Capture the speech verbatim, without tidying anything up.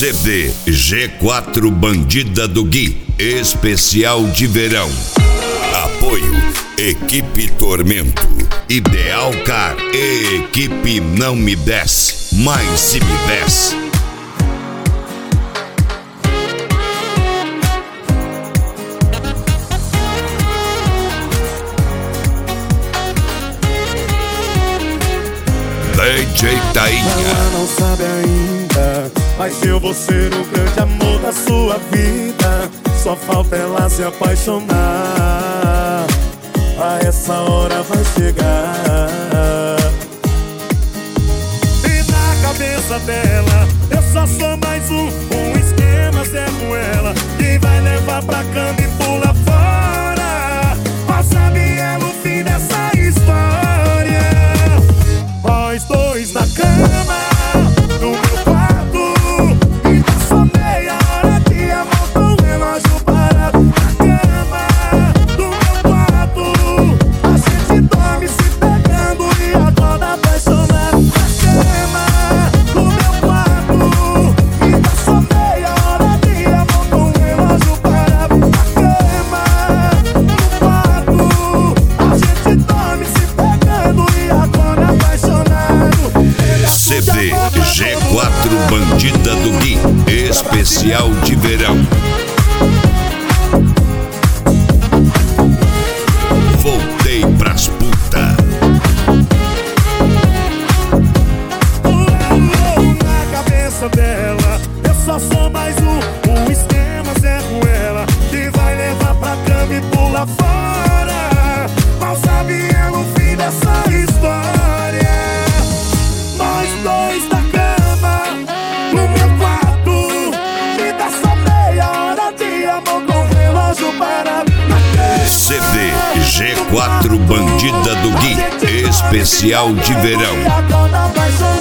C D G quatro Bandida do Gui, especial de verão. Apoio Equipe Tormento, Ideal Car e Equipe Não Me Desce, mas se me desce. D J Tainha. Ela não sabe ainda, mas eu vou ser o grande amor da sua vida. Só falta ela se apaixonar. A essa hora vai chegar. E na cabeça dela eu só sou mais um. Um esquema zé com ela, que vai levar pra cama e pula fora. Mas sabe ela o fim dessa história. Nós dois na cama, no meu quarto, e passou meia hora de amor com o relógio parado. Na cama, do meu quarto, a gente dorme se pegando e acorda apaixonado. Na cama, do meu quarto, e passou meia hora de amor com o relógio parado. Na cama, no quarto, a gente dorme se pegando e acorda apaixonado. C D G quatro Bandida do Gui, especial de verão. Voltei pras puta. Na cabeça dela eu só sou mais um. Um esquema zé com ela, que vai levar pra cama e pula fora. Mal sabe ela o fim dessa história. Nós dois na cama, no meu quarto, me dá só meia hora de amor com o relógio parado. Na cama, C D G quatro Bandida do Gui, especial de verão. e acorda apaixonado.